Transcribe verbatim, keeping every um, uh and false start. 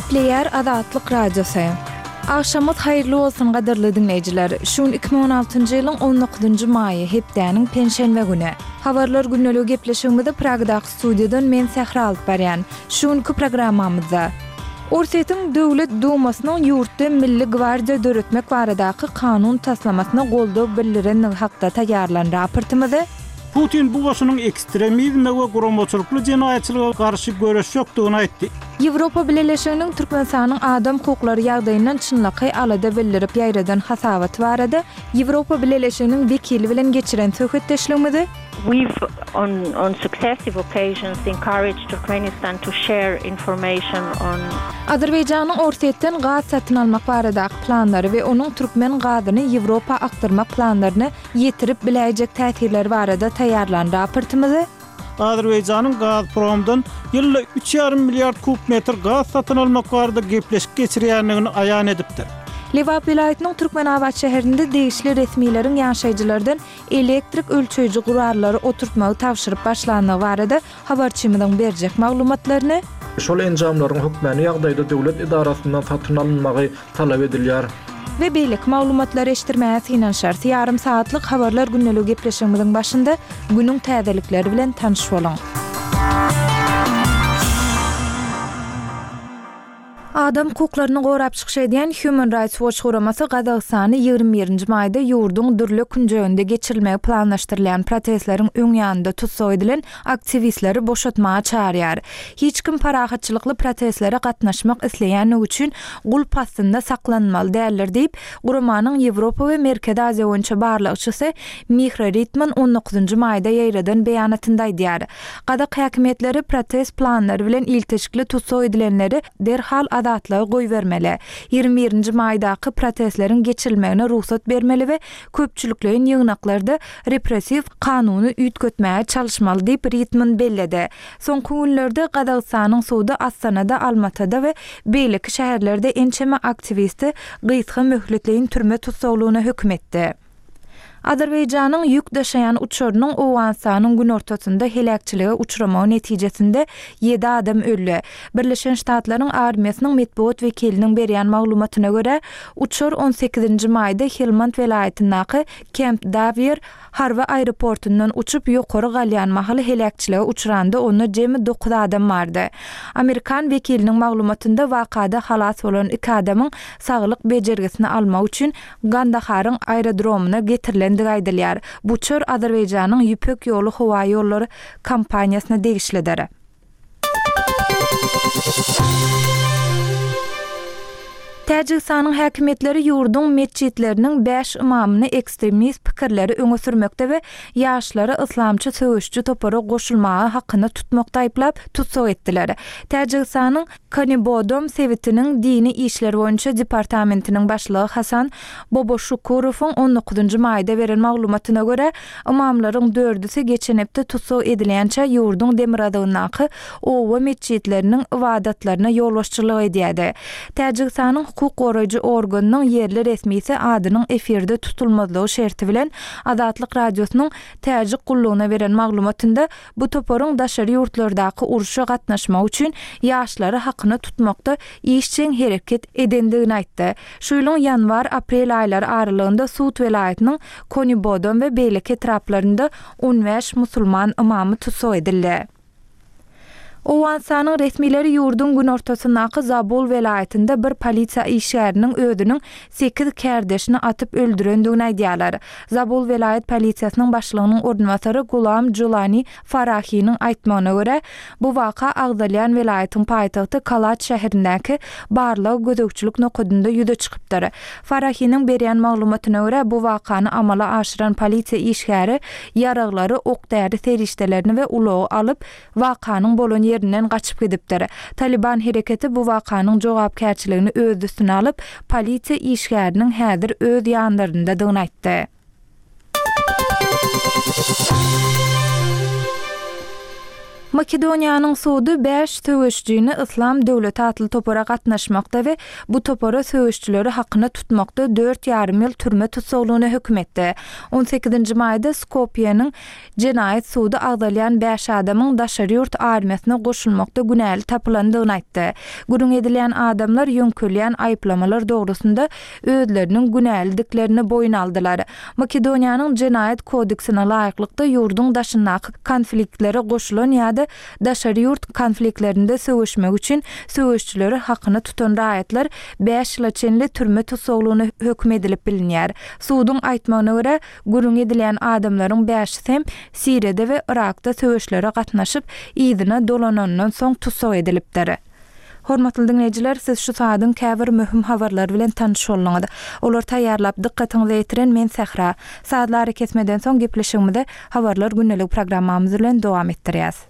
Gepleyer Azatlyk Radiosu. Akşamyz hayrly bolsun gaderly dinleyijiler. Şun iki bin on altyncy ýylyň on dokuzunjy maýy hepdäniň penşenbe güni. Habarlar günnälik gepleşigimizde Pragdaky studiýadan men Sähra alyp barýan. Şunky programmamyzda Orsetin Döwlet Dumasynyň ýurtda Milli Gwardiýa döretmek baradaky kanun taslamasyna goldaw bildiren hakda taýýarlan raportymyzy Putin bu başynyň ekstremizme we guramaçylykly jenaýatçylyga garşy görüş ýokdugyny aýtdy. Ýewropa Birleşiginiň Türkmenistanyň adam hukuklary ýagdaýyndan çynlyky alada bildirip ýaýradan hasabat barada Ýewropa Birleşiginiň wekili bilen geçiren söhbetdeşligimizi We've on on successive occasions encouraged Turkmenistan to share information on Azerbaýjanyň Orsetden gaz satyn almak baradaky planlary we onuň türkmen gazyny Ýewropa aktyrmak planlaryny ýetirip biläjek täsirleri barada taýýarlan raportymyzy Azerbaýjanyň Gazpromdan ýylda üç ýarym milliard kubmetr gaz satyn almak barada gepleşik geçirýänligini aýan edipdir. Lewap vilayatynyň Türkmenabad şäherinde degişli resmiýlerin ýaşaýjylardan elektrik ölçüýüji gurarlary oturtmagy tapşyryp başlandygy barada habarçymyň berjek maglumatlaryny şol enjamlaryň hökmeni ýagdaýda döwlet idarasyndan satyn alınmagy talap edilýär. Ve beýlik maglumatlary eşitdirmäge synanşar ýarym saatlyk habarlar günnälik gepleşigimiziň başynda günüň täzelikleri bilen tanyş boluň. Adam hukuklaryny gorap çykşaýan Human Rights Watch guramasy Gazagystany ýygrimi birinji maýda ýurduň dürli günjeginde geçirilmegi planlaşdyrylan protestleriň öň ýanynda tutsak edilen aktivistleri boşatmaga çağırýar. Hiç kim parahatçylykly protestlere gatnaşmak isleýän üçin gul pastynda saklanmaly däldir diýip guramanyň Ýewropa we Merkezi Aziýa boýunça barlykçysy Mihra Ritman on dokuzunjy maýda ýaýradan beýanatynda aýdýar. Gadak häkimetleri protest planlary bilen ilteşikli tutsak edilenleri derhal adatlygy goýbermeli. ýygrimi birinji maýdaky protestleriň geçirilmegine ruhsat bermeli we köpçüliklerin ýygnaklarda repressiw kanuny üýtgetmäge çalışmaly diýip Ritman belledi. Soňky günlerde Gazagystanyň suwdy Astanada, Almatada we beýleki şäherlerde ençeme aktivisti gysga möhletleýin türme tutsaglygyna hökm etdi. Azerbaýjanyň ýük daşaýan uçurynyň Owensanyň gün ortasynda helakçylyga uçuramagy netijesinde ýedi adam öldü. Birleşen Ştatlaryň armiýasynyň medpuat wekiliniň berýän maglumatyna görä, uçur on sekizinji maýda Helmand welaýatynyň Camp Davier Harwa aeroportundan uçup ýokary galýan mahaly helakçylyga uçuranda onu jemi dokuz adam bardy. Amerikan wekiliniň maglumatynda wakada halas bolan iki adamyň saglyk bejergisini almak üçin Gandaharyň aerodromuna getirilen aýdylýar. Bu çör Azerbaýjanyň Ýüpek ýolu howa ýollary kampaniýasyna degişlidir. Täjikistanyň häkimetleri ýurduň mesjidleriniň beş imamyny ekstremist pikirleri öňe sürmekde we ýaşlary islamçy söwüşçi topara goşulmagy hakyna tutmakda aýplap tutsak etdiler. Täjikistanyň Kanibodom Sewitiniň dini işler boýunça departamentiniň başlygy Hasan Boboşukurowyň on dokuzunjy maýda beren maglumatyna görä, imamlaryň dördüsi geçen hepde tutsak edilýänçe ýurduň Demiradowynaky owa mesjidleriniň ibadatlaryna ýolbaşçylyk edýärdi. Täjikistanyň hukuk goraýjy organynyň ýerli resmisi adynyň efirde tutulmazlygy şerti bilen Azatlyk radiosynyň täjik gullugyna beren maglumatynda bu toporyň daşary ýurtlardaky uruşa gatnaşmak üçin ýaşlary hakyny tutmakda işçiň hereket edendigini aýtdy. Şu ýylyň ýanwar-aprel aýlary aralygynda Suud welaýatynyň Konibodom we beýleki etraplarynda on beş musulman imamy tutsak edildi. Owensanyň resmileri ýurduň gün ortasyndaky Zabul welaýatynda bir polisiýa işgäriniň ödüniň sekiz kärdeşini atyp öldürendigini aýdýarlar. Zabul welaýat polisiýasynyň başlygynyň ornwatary Gulam Julani Farahiň aýtmagyna görä, bu waka Agdalyan welaýatynyň paýtagty Kalat şäherindäki barlyk gödökçülük nokadynda ýüze çykypdyr. Farahiň berýän maglumatyna görä, bu wakany amala aşyran polisiýa işgäri ýaraglary okdäri serişdelerini we ulagy alyp wakanyň bolan ýerinden gaçyp gidipdir. Taliban hereketi bu wakanyň jogapkärçiligini öz üstüne alyp, polisiýa işgäriniň häzir öz ýanlarynda dygyny aýtdy. Makedoniýanyň suwdy beş söwüşçüni Islam döwleti atly topara gatnaşmakda we bu topara söwüşçüleri hakyny tutmakda dört ýarym ýyl türme tutsaglygyna hökm etdi. on sekizinji maýda Skopje'niň jenaýat suwdy agdalýan beş adamyň daşary ýurt armiýasyna goşulmakda günäli tapylandygyny aýtdy. Gurun edilen adamlar ýönkölýän aýplamalar dogrusunda özleriniň günäliliklerini boyun aldylar. Makedoniýanyň jenaýat kodeksine laýyklykda ýurduň daşyndaky konfliktlere goşulan ýa-da daşary ýurt konfliktlerinde söwüşmek üçin söwüşçüleri hakyny tutan raýatlar beş ýyla çenli türme tutsaglygyna hökm edilip bilinýär. Suwdyň aýtmagyna görä, gurun edilen adamlaryň beşi hem Siriýede we Irakda söwüşlere gatnaşyp ýygyna dolanandan soň tutsag edilipdir. Hormatly dinleyijiler, siz şu saatın käbir möhüm habarlar bilen tanış bolňyz. Olar taýýarlap dikkatiňizi ýetiren men Sehra. Saatlar kesmeden soň gepleşigimizde habarlar günnelik programmamyz bilen dowam etdirýäs.